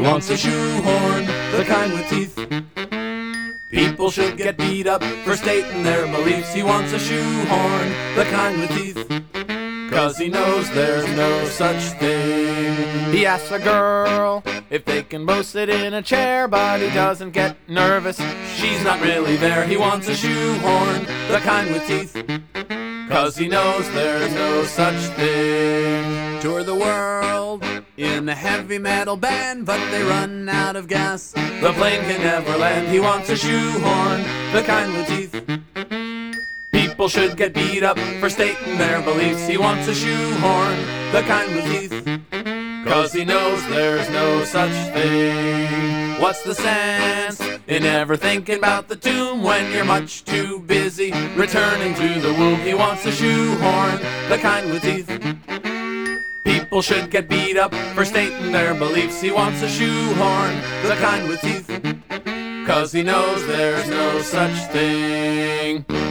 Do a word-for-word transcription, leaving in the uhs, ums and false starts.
wants a shoehorn, the kind with teeth. People should get beat up for stating their beliefs. He wants a shoehorn, the kind with teeth, 'cause he knows there's no such thing. He asks a girl if they can both sit in a chair, but he doesn't get nervous, she's not really there. He wants a shoehorn, the kind with teeth, 'cause he knows there's no such thing. Tour the world in a heavy metal band, but they run out of gas, the plane can never land. He wants a shoehorn, the kind with teeth. People should get beat up for stating their beliefs. He wants a shoehorn, the kind with teeth, 'cause he knows there's no such thing. What's the sense in ever thinking about the tomb when you're much too busy returning to the womb? He wants a shoehorn, the kind with teeth. People should get beat up for stating their beliefs. He wants a shoehorn, the kind with teeth, 'cause he knows there's no such thing.